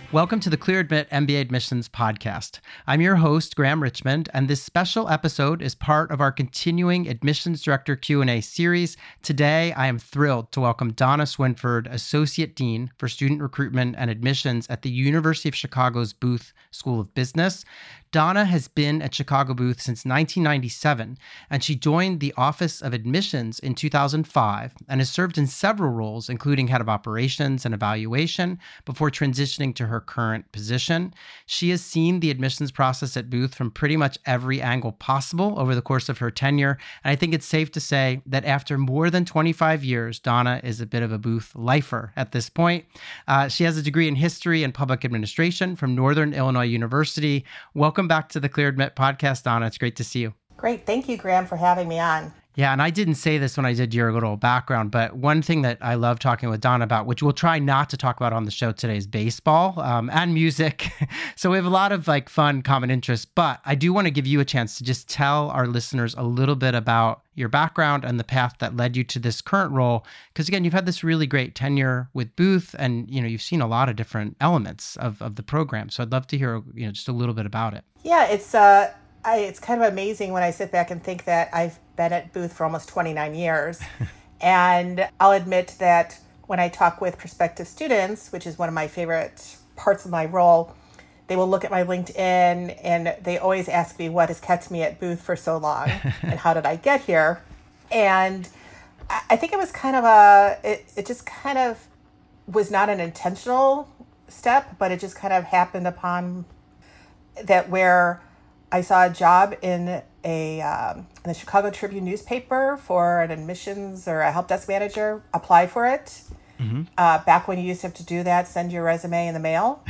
Welcome to the Clear Admit MBA Admissions podcast. I'm your host, Graham Richmond, and this special episode is part of our continuing Admissions Director Q&A series. Today, I am thrilled to welcome Donna Swinford, Associate Dean for Student Recruitment and Admissions at the University of Chicago's Booth School of Business. Donna has been at Chicago Booth since 1997, and she joined the Office of Admissions in 2005 and has served in several roles, including head of operations and evaluation, before transitioning to her current position. She has seen the admissions process at Booth from pretty much every angle possible over the course of her tenure, and I think it's safe to say that after more than 25 years, Donna is a bit of a Booth lifer at this point. She has a degree in history and public administration from Northern Illinois University. Welcome back to the Clear Admit podcast, Donna. It's great to see you. Great. Thank you, Graham, for having me on. Yeah, and I didn't say this when I did your little background, but one thing that I love talking with Donna about, which we'll try not to talk about on the show today, is baseball and music. So we have a lot of fun common interests, but I do want to give you a chance to just tell our listeners a little bit about your background and the path that led you to this current role. Because again, you've had this really great tenure with Booth, and you've seen a lot of different elements of the program. So I'd love to hear just a little bit about it. Yeah, it's kind of amazing when I sit back and think that I've been at Booth for almost 29 years. And I'll admit that when I talk with prospective students, which is one of my favorite parts of my role, they will look at my LinkedIn and they always ask me what has kept me at Booth for so long and how did I get here? And I think it was kind of it just kind of was not an intentional step, but it just kind of happened upon that where I saw a job in the Chicago Tribune newspaper for an admissions or a help desk manager. Apply for it. Mm-hmm. Back when you used to have to do that, send your resume in the mail,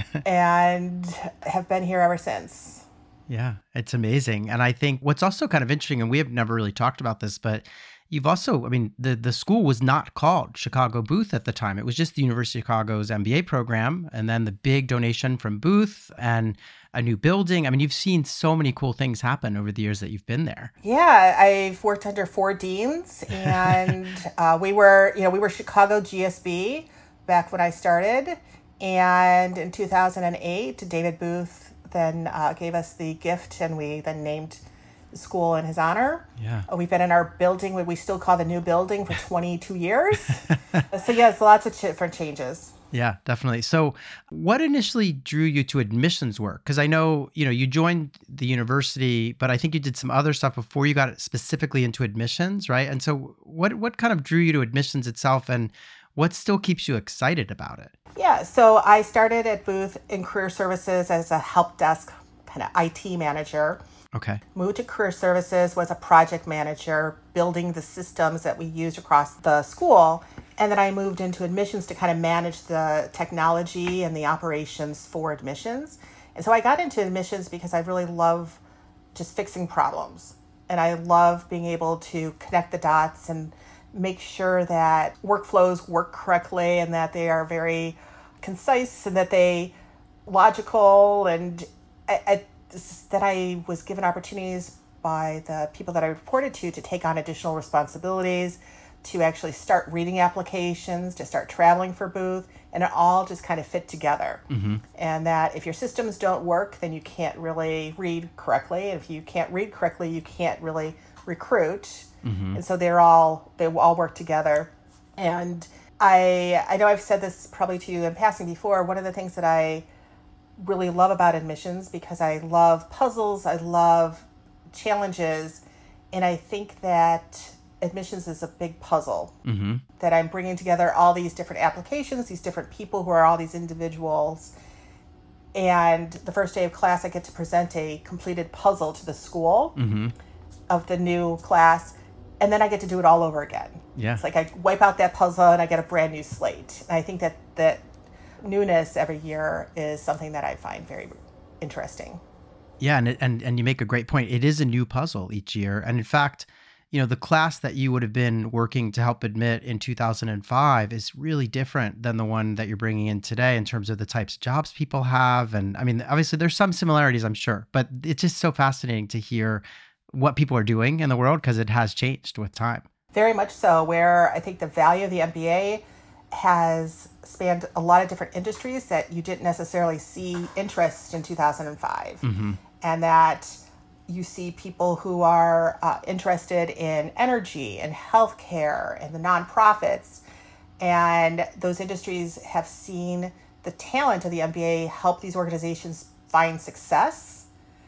and have been here ever since. Yeah, it's amazing. And I think what's also kind of interesting, and we have never really talked about this, but you've also, the school was not called Chicago Booth at the time. It was just the University of Chicago's MBA program, and then the big donation from Booth and a new building. You've seen so many cool things happen over the years that you've been there. Yeah, I've worked under 4 deans, and we were Chicago GSB back when I started. And in 2008, David Booth then gave us the gift, and we then named the school in his honor. Yeah. We've been in our building, what we still call the new building, for 22 years. So yes, lots of different changes. Yeah, definitely. So what initially drew you to admissions work? Because I know, you joined the university, but I think you did some other stuff before you got specifically into admissions, right? And so what kind of drew you to admissions itself, and what still keeps you excited about it? Yeah, so I started at Booth in career services as a help desk kind of IT manager. Okay. Moved to career services, was a project manager, building the systems that we used across the school. And then I moved into admissions to kind of manage the technology and the operations for admissions. And so I got into admissions because I really love just fixing problems. And I love being able to connect the dots and make sure that workflows work correctly and that they are very concise and that they logical, and that I was given opportunities by the people that I reported to take on additional responsibilities, to actually start reading applications, to start traveling for Booth, and it all just kind of fit together. Mm-hmm. And that if your systems don't work, then you can't really read correctly. And if you can't read correctly, you can't really recruit. Mm-hmm. And so they all work together. And I know I've said this probably to you in passing before, one of the things that I really love about admissions, because I love puzzles, I love challenges, and I think that admissions is a big puzzle. Mm-hmm. That I'm bringing together all these different applications, these different people who are all these individuals, and the first day of class I get to present a completed puzzle to the school mm-hmm. of the new class, and then I get to do it all over again. Yeah. It's like I wipe out that puzzle and I get a brand new slate. And I think that newness every year is something that I find very interesting. Yeah, and you make a great point. It is a new puzzle each year. And in fact, the class that you would have been working to help admit in 2005 is really different than the one that you're bringing in today in terms of the types of jobs people have. And obviously there's some similarities, I'm sure, but it's just so fascinating to hear what people are doing in the world because it has changed with time. Very much so, where I think the value of the MBA has spanned a lot of different industries that you didn't necessarily see interest in 2005. And that you see people who are interested in energy and healthcare and the nonprofits. And those industries have seen the talent of the MBA help these organizations find success.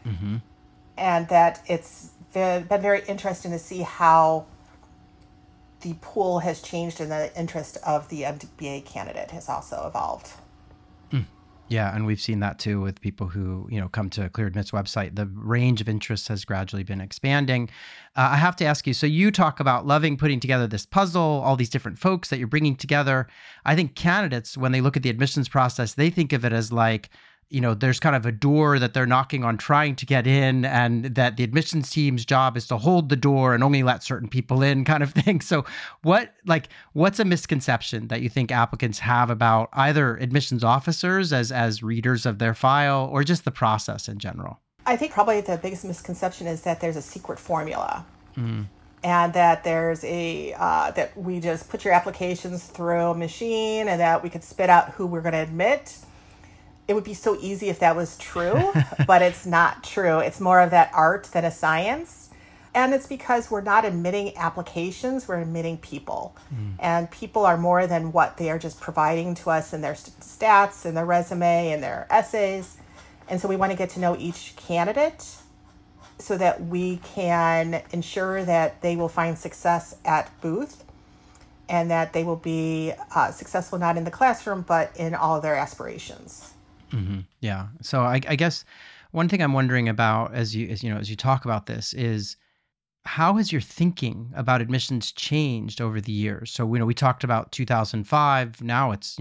And that it's been very interesting to see how the pool has changed and the interest of the MBA candidate has also evolved. Yeah, and we've seen that too with people who, come to ClearAdmit's website. The range of interests has gradually been expanding. I have to ask you, so you talk about loving putting together this puzzle, all these different folks that you're bringing together. I think candidates, when they look at the admissions process, they think of it as like, there's kind of a door that they're knocking on trying to get in, and that the admissions team's job is to hold the door and only let certain people in kind of thing. So what's a misconception that you think applicants have about either admissions officers as readers of their file or just the process in general? I think probably the biggest misconception is that there's a secret formula. And that there's that we just put your applications through a machine and that we could spit out who we're going to admit. It would be so easy if that was true, but it's not true. It's more of that art than a science. And it's because we're not admitting applications, we're admitting people. And people are more than what they are just providing to us in their stats and their resume and their essays. And so we want to get to know each candidate so that we can ensure that they will find success at Booth and that they will be successful not in the classroom, but in all of their aspirations. Yeah. So I guess one thing I'm wondering about as you talk about this is, how has your thinking about admissions changed over the years? So, we talked about 2005, now it's,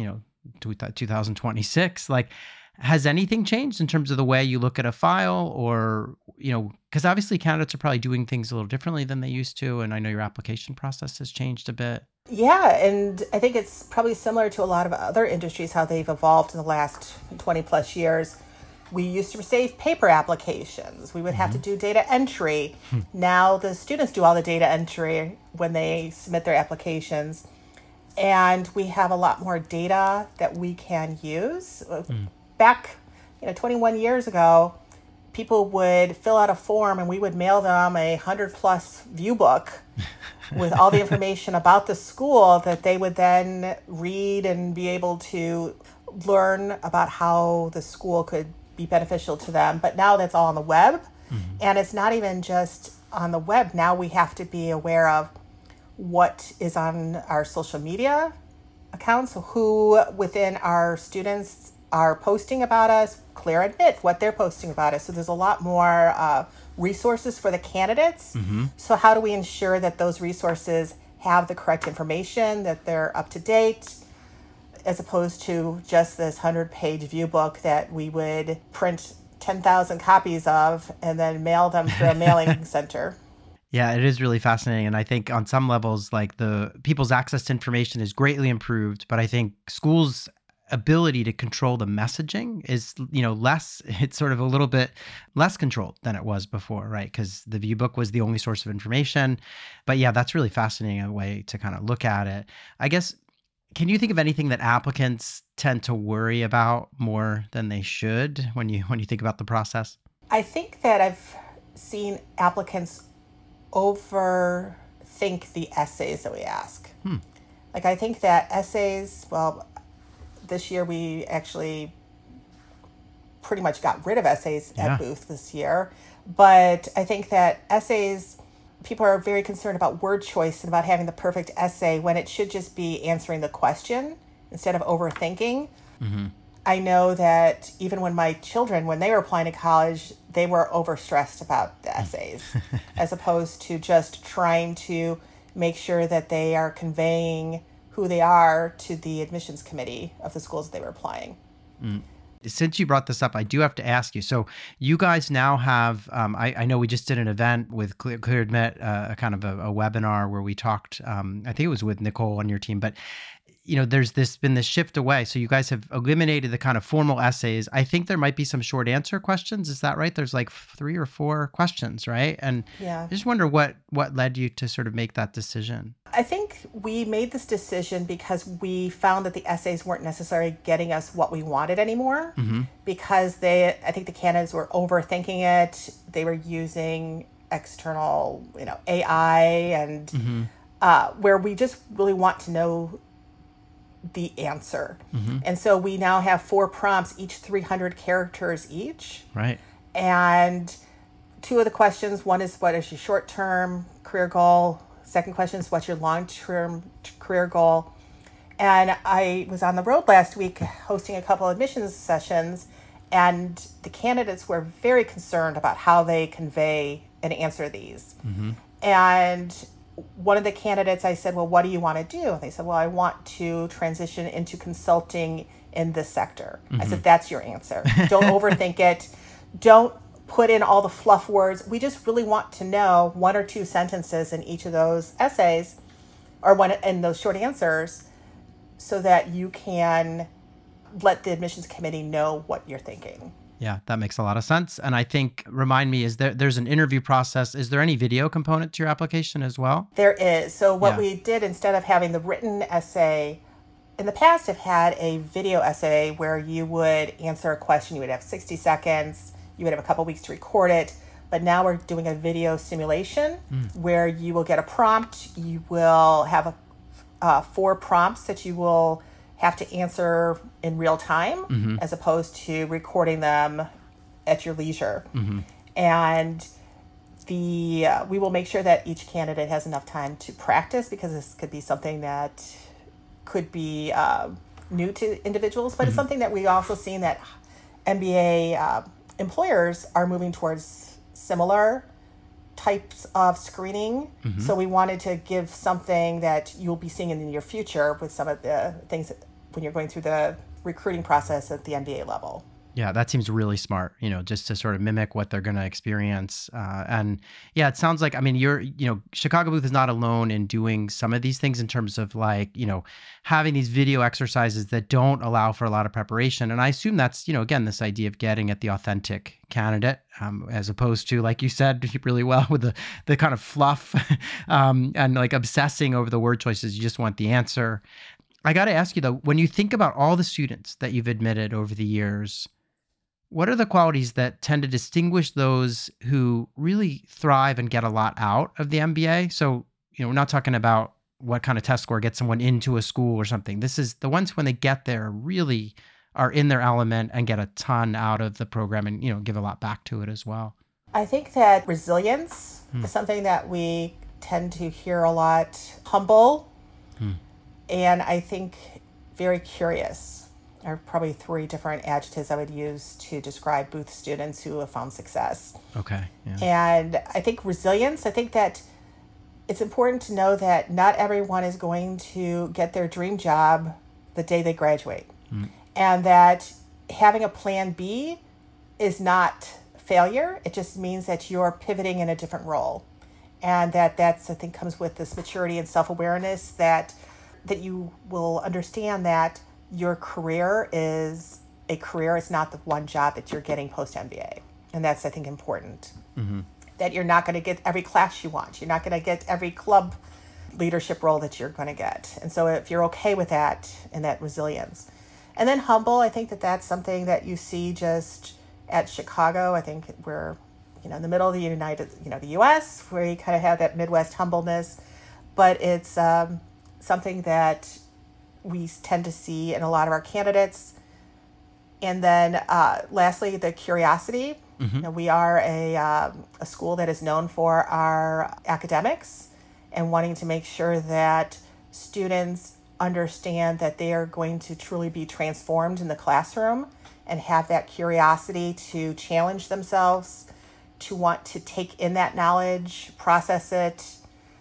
2026. Like, has anything changed in terms of the way you look at a file or, because obviously candidates are probably doing things a little differently than they used to. And I know your application process has changed a bit. Yeah, and I think it's probably similar to a lot of other industries, how they've evolved in the last 20 plus years. We used to receive paper applications. We would have to do data entry. Now the students do all the data entry when they submit their applications. And we have a lot more data that we can use. Back, 21 years ago, people would fill out a form and we would mail them a 100+ view book with all the information about the school that they would then read and be able to learn about how the school could be beneficial to them. But now that's all on the web. And it's not even just on the web. Now we have to be aware of what is on our social media accounts, who within our students are posting about us, ClearAdmit, what they're posting about us. So there's a lot more resources for the candidates. So how do we ensure that those resources have the correct information, that they're up to date, as opposed to just this 100-page view book that we would print 10,000 copies of and then mail them through a mailing center? Yeah, it is really fascinating. And I think on some levels, like the people's access to information is greatly improved, but I think schools' ability to control the messaging is, it's sort of a little bit less controlled than it was before, right? Because the view book was the only source of information. But yeah, that's really fascinating, a way to kind of look at it. I guess, can you think of anything that applicants tend to worry about more than they should when you think about the process? I think that I've seen applicants overthink the essays that we ask. Like, I think that essays, this year we actually pretty much got rid of essays at Booth this year. But I think that essays, people are very concerned about word choice and about having the perfect essay when it should just be answering the question instead of overthinking. I know that even when my children, when they were applying to college, they were overstressed about the essays as opposed to just trying to make sure that they are conveying who they are to the admissions committee of the schools that they were applying. Since you brought this up, I do have to ask you. So you guys now have, I know we just did an event with ClearAdmit, a kind of a webinar where we talked, I think it was with Nicole on your team, but there's been this shift away. So you guys have eliminated the kind of formal essays. I think there might be some short answer questions. Is that right? There's like 3 or 4 questions, right? And Yeah. I just wonder what led you to sort of make that decision. I think we made this decision because we found that the essays weren't necessarily getting us what we wanted anymore, because I think the candidates were overthinking it. They were using external, AI, and where we just really want to know the answer. And so we now have 4 prompts, each 300 characters each. Right. And 2 of the questions, one is what is your short-term career goal? Second question is what's your long-term career goal? And I was on the road last week hosting a couple of admissions sessions, and the candidates were very concerned about how they convey and answer these. And one of the candidates, I said, well, what do you want to do? And they said, well, I want to transition into consulting in this sector. I said, that's your answer. Don't overthink it. Don't put in all the fluff words. We just really want to know 1 or 2 sentences in each of those essays, or one in those short answers, so that you can let the admissions committee know what you're thinking. Yeah, that makes a lot of sense. And I think, remind me, there's an interview process. Is there any video component to your application as well? There is. So what we did, instead of having the written essay, in the past have had a video essay where you would answer a question. You would have 60 seconds. You would have a couple weeks to record it. But now we're doing a video simulation where you will get a prompt. You will have 4 prompts that you will have to answer in real time, as opposed to recording them at your leisure. And we will make sure that each candidate has enough time to practice, because this could be something that could be new to individuals, but it's something that we also seen that MBA employers are moving towards similar types of screening. So we wanted to give something that you'll be seeing in the near future with some of the things that, when you're going through the recruiting process at the MBA level. Yeah, that seems really smart, just to sort of mimic what they're going to experience. And yeah, it sounds like, Chicago Booth is not alone in doing some of these things in terms of having these video exercises that don't allow for a lot of preparation. And I assume that's, again, this idea of getting at the authentic candidate, as opposed to, like you said really well, with the kind of fluff and like obsessing over the word choices. You just want the answer. I got to ask you though, when you think about all the students that you've admitted over the years, what are the qualities that tend to distinguish those who really thrive and get a lot out of the MBA? So, we're not talking about what kind of test score gets someone into a school or something. This is the ones when they get there really are in their element and get a ton out of the program and, give a lot back to it as well. I think that resilience is something that we tend to hear a lot. Humble, and I think very curious are probably 3 different adjectives I would use to describe Booth students who have found success. Okay. Yeah. And I think resilience, I think that it's important to know that not everyone is going to get their dream job the day they graduate. And that having a plan B is not failure. It just means that you're pivoting in a different role. And that's, I think, comes with this maturity and self-awareness that you will understand that your career is a career. It's not the one job that you're getting post-MBA. And that's, I think, important. That you're not going to get every class you want. You're not going to get every club leadership role that you're going to get. And so if you're okay with that and that resilience. And then humble, I think that's something that you see just at Chicago. I think we're, in the middle of the U.S., where you kind of have that Midwest humbleness. But it's something that we tend to see in a lot of our candidates. And then lastly, the curiosity. We are a school that is known for our academics and wanting to make sure that students understand that they are going to truly be transformed in the classroom and have that curiosity to challenge themselves, to want to take in that knowledge, process it,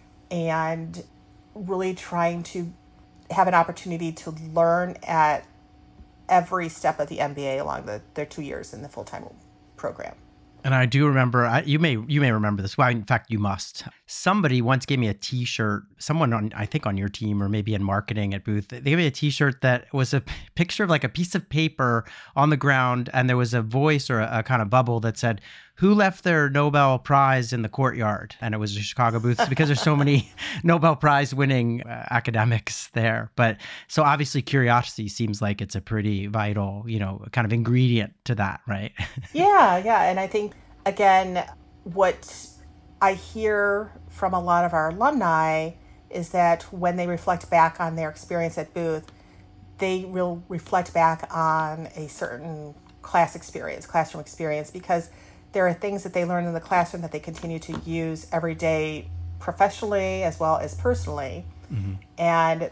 and really trying to have an opportunity to learn at every step of the MBA along their 2 years in the full-time program. And I do remember, you may remember this. Well, in fact, you must. Somebody once gave me a T-shirt. Someone on, I think, on your team or maybe in marketing at Booth, they gave me a T-shirt that was a picture of like a piece of paper on the ground, and there was a voice or a kind of bubble that said, "Who left their Nobel Prize in the courtyard?" And it was the Chicago Booth because there's so many Nobel Prize winning academics there. But so obviously, curiosity seems like it's a pretty vital, kind of ingredient to that, right? Yeah. And I think, again, what I hear from a lot of our alumni is that when they reflect back on their experience at Booth, they will reflect back on a certain classroom experience, because there are things that they learn in the classroom that they continue to use every day professionally as well as personally, and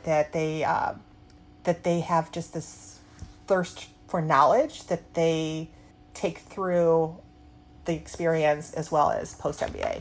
that they have just this thirst for knowledge that they take through the experience as well as post MBA.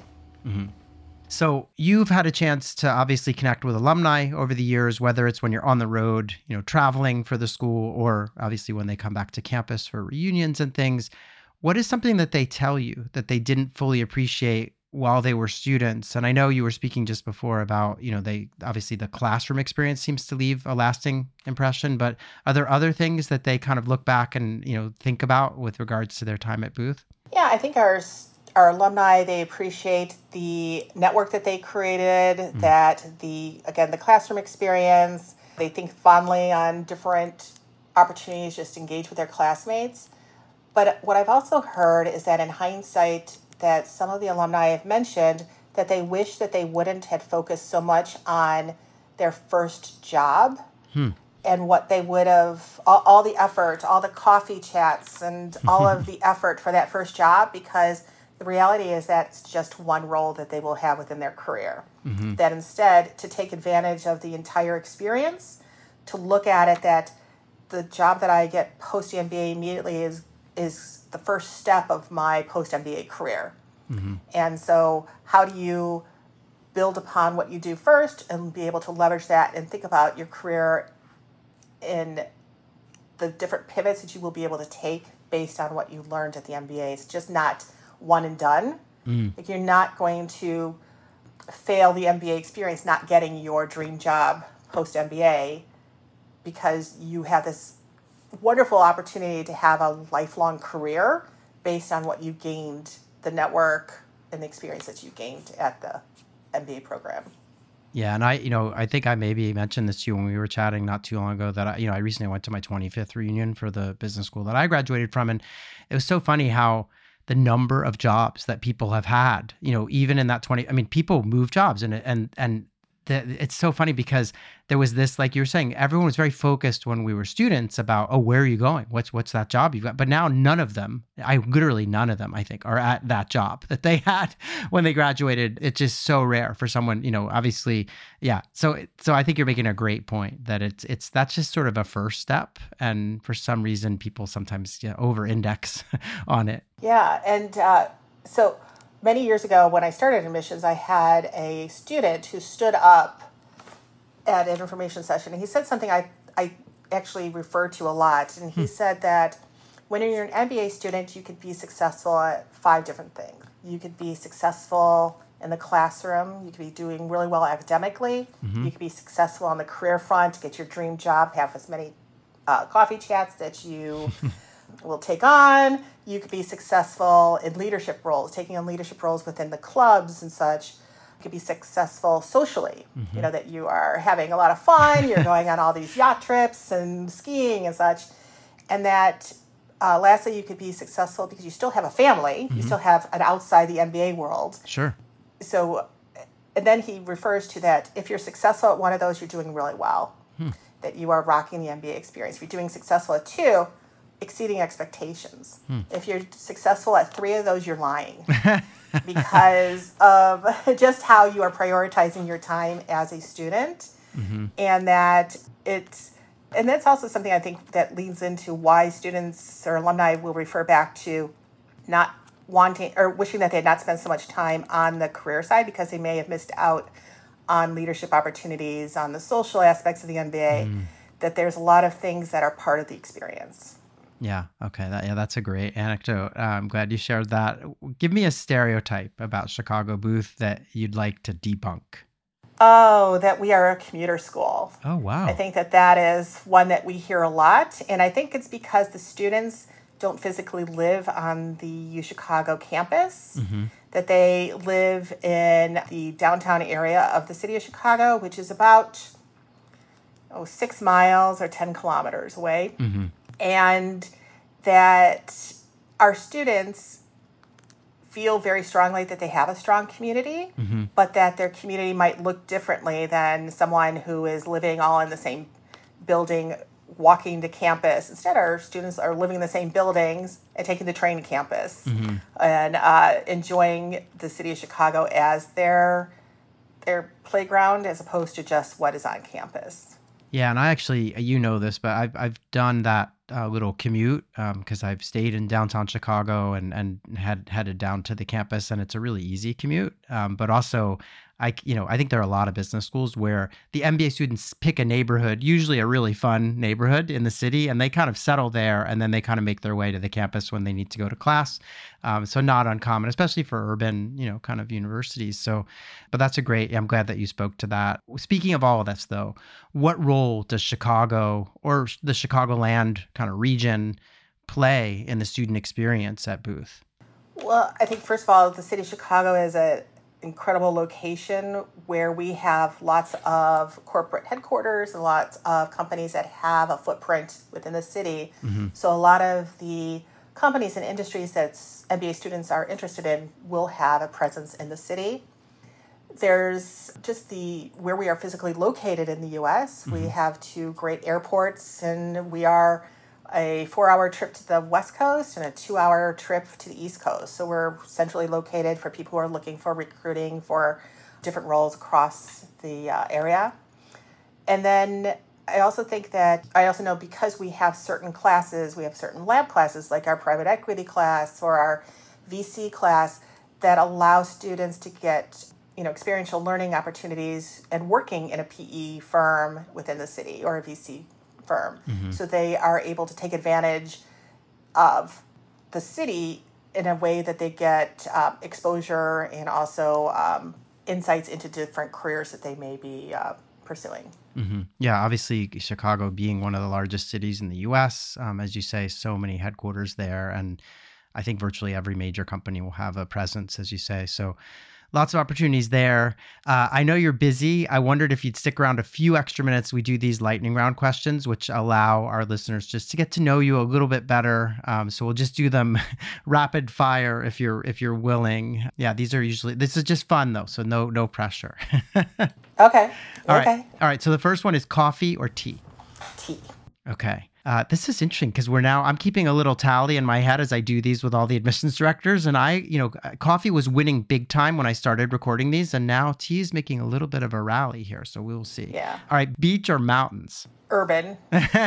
So you've had a chance to obviously connect with alumni over the years, whether it's when you're on the road, traveling for the school, or obviously when they come back to campus for reunions and things. What is something that they tell you that they didn't fully appreciate while they were students? And I know you were speaking just before about, they obviously the classroom experience seems to leave a lasting impression, but are there other things that they kind of look back and, think about with regards to their time at Booth? Yeah, I think our alumni, they appreciate the network that they created, that the classroom experience. They think fondly on different opportunities just to engage with their classmates. But what I've also heard is that in hindsight, that some of the alumni have mentioned that they wish that they wouldn't have focused so much on their first job and what they would have, all the effort, all the coffee chats and all of the effort for that first job, because the reality is that's just one role that they will have within their career. That instead, to take advantage of the entire experience, to look at it that the job that I get post MBA immediately is the first step of my post MBA career. And so how do you build upon what you do first and be able to leverage that and think about your career in the different pivots that you will be able to take based on what you learned at the MBA? It's just not one and done. Like, you're not going to fail the MBA experience not getting your dream job post MBA, because you have this wonderful opportunity to have a lifelong career based on what you gained, the network and the experience that you gained at the MBA program. Yeah, and I think I maybe mentioned this to you when we were chatting not too long ago that I recently went to my 25th reunion for the business school that I graduated from, and it was so funny how the number of jobs that people have had, even in that 20, I mean, people move jobs, and it's so funny because there was this, like you were saying, everyone was very focused when we were students about, oh, where are you going? What's that job you've got? But now none of them, I think, are at that job that they had when they graduated. It's just so rare for someone, obviously. Yeah. So I think you're making a great point that that's just sort of a first step. And for some reason, people sometimes over-index on it. Yeah. And so many years ago when I started admissions, I had a student who stood up at an information session, and he said something I actually refer to a lot. And he said that when you're an MBA student, you could be successful at 5 different things. You could be successful in the classroom. You could be doing really well academically. You could be successful on the career front, get your dream job, have as many coffee chats that you will take on. You could be successful in leadership roles, taking on leadership roles within the clubs and such. You could be successful socially, that you are having a lot of fun, you're going on all these yacht trips and skiing and such. And that lastly, you could be successful because you still have a family, you still have an outside the MBA world. Sure. So, and then he refers to that if you're successful at one of those, you're doing really well, that you are rocking the MBA experience. If you're doing successful at 2, exceeding expectations. If you're successful at 3 of those, you're lying because of just how you are prioritizing your time as a student. And that's also something I think that leads into why students or alumni will refer back to not wanting or wishing that they had not spent so much time on the career side, because they may have missed out on leadership opportunities, on the social aspects of the MBA, that there's a lot of things that are part of the experience. Yeah. Okay. That's a great anecdote. I'm glad you shared that. Give me a stereotype about Chicago Booth that you'd like to debunk. Oh, that we are a commuter school. Oh, I wow. think that that is one that we hear a lot. And I think it's because the students don't physically live on the UChicago campus, Mm-hmm. that they live in the downtown area of the city of Chicago, which is about 6 miles or 10 kilometers away. Mm-hmm. And that our students feel very strongly that they have a strong community, Mm-hmm. but that their community might look differently than someone who is living all in the same building, walking to campus. Instead, our students are living in the same buildings and taking the train to campus, Mm-hmm. and enjoying the city of Chicago as their playground as opposed to just what is on campus. Yeah, and I actually, you know this, but I've done that little commute because I've stayed in downtown Chicago and had headed down to the campus, and it's a really easy commute. But also, I think there are a lot of business schools where the MBA students pick a neighborhood, usually a really fun neighborhood in the city, and they kind of settle there, and then they kind of make their way to the campus when they need to go to class. So not uncommon, especially for urban, kind of universities. So, but that's a great. I'm glad that you spoke to that. Speaking of all of this, though, what role does Chicago or the Chicagoland kind of region play in the student experience at Booth? Well, I think first of all, the city of Chicago is an incredible location where we have lots of corporate headquarters and lots of companies that have a footprint within the city. Mm-hmm. So a lot of the companies and industries that MBA students are interested in will have a presence in the city. There's just where we are physically located in the U.S. Mm-hmm. We have 2 great airports, and we are a 4-hour trip to the West Coast and a 2-hour trip to the East Coast. So we're centrally located for people who are looking for recruiting for different roles across the area. And then I also know because we have certain classes, we have certain lab classes like our private equity class or our VC class that allow students to get experiential learning opportunities and working in a PE firm within the city or a VC firm. Mm-hmm. So they are able to take advantage of the city in a way that they get exposure and also insights into different careers that they may be pursuing. Mm-hmm. Yeah, obviously Chicago being one of the largest cities in the U.S., as you say, so many headquarters there. And I think virtually every major company will have a presence, as you say. So lots of opportunities there. I know you're busy. I wondered if you'd stick around a few extra minutes. We do these lightning round questions, which allow our listeners just to get to know you a little bit better. So we'll just do them rapid fire if you're willing. Yeah, this is just fun though, so no pressure. Okay. All Okay. right. All right. So the first one is coffee or tea? Tea. Okay. This is interesting because I'm keeping a little tally in my head as I do these with all the admissions directors. And coffee was winning big time when I started recording these. And now tea is making a little bit of a rally here. So we'll see. Yeah. All right. Beach or mountains? Urban.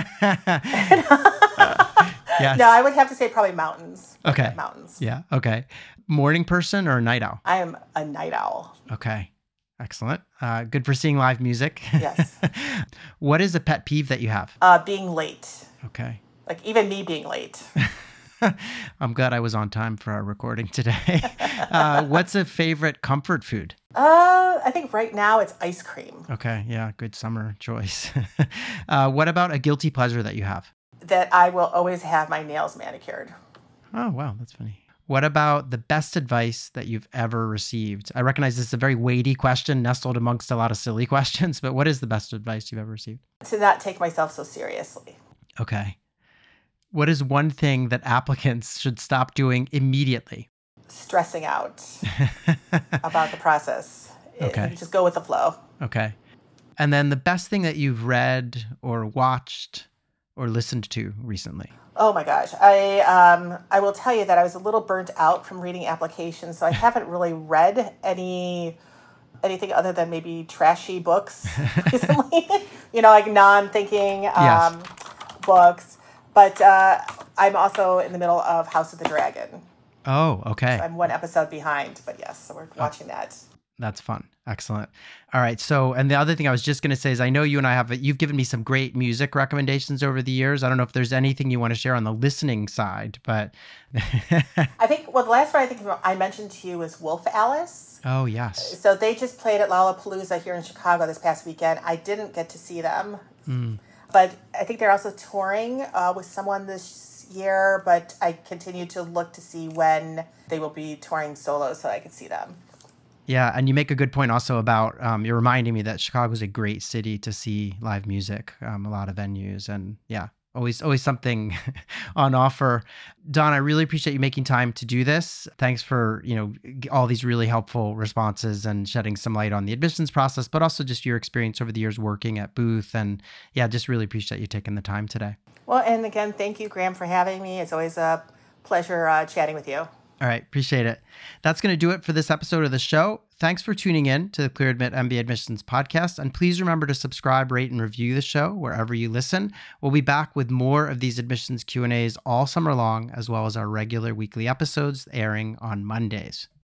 Yes. No, I would have to say probably mountains. Okay. Mountains. Yeah. Okay. Morning person or night owl? I am a night owl. Okay. Excellent. Good for seeing live music. Yes. What is a pet peeve that you have? Being late. Okay. Like even me being late. I'm glad I was on time for our recording today. What's a favorite comfort food? I think right now it's ice cream. Okay. Yeah. Good summer choice. What about a guilty pleasure that you have? That I will always have my nails manicured. Oh, wow. That's funny. What about the best advice that you've ever received? I recognize this is a very weighty question nestled amongst a lot of silly questions, but what is the best advice you've ever received? To not take myself so seriously. Okay. What is one thing that applicants should stop doing immediately? Stressing out about the process. Okay. Just go with the flow. Okay. And then the best thing that you've read or watched or listened to recently? Oh my gosh. I will tell you that I was a little burnt out from reading applications, so I haven't really read anything other than maybe trashy books recently. Like non-thinking Yes. books. But I'm also in the middle of House of the Dragon. Oh, okay. So I'm one episode behind, but yes, so we're watching that. That's fun. Excellent. All right. So, and the other thing I was just going to say is I know you and you've given me some great music recommendations over the years. I don't know if there's anything you want to share on the listening side, but. I think, well, the last one I think I mentioned to you was Wolf Alice. Oh, yes. So they just played at Lollapalooza here in Chicago this past weekend. I didn't get to see them, but I think they're also touring with someone this year, but I continue to look to see when they will be touring solo so I can see them. Yeah, and you make a good point also about you're reminding me that Chicago is a great city to see live music, a lot of venues, and yeah, always something on offer. Don, I really appreciate you making time to do this. Thanks for all these really helpful responses and shedding some light on the admissions process, but also just your experience over the years working at Booth, and yeah, just really appreciate you taking the time today. Well, and again, thank you, Graham, for having me. It's always a pleasure chatting with you. All right. Appreciate it. That's going to do it for this episode of the show. Thanks for tuning in to the Clear Admit MBA Admissions podcast. And please remember to subscribe, rate, and review the show wherever you listen. We'll be back with more of these admissions Q&As all summer long, as well as our regular weekly episodes airing on Mondays.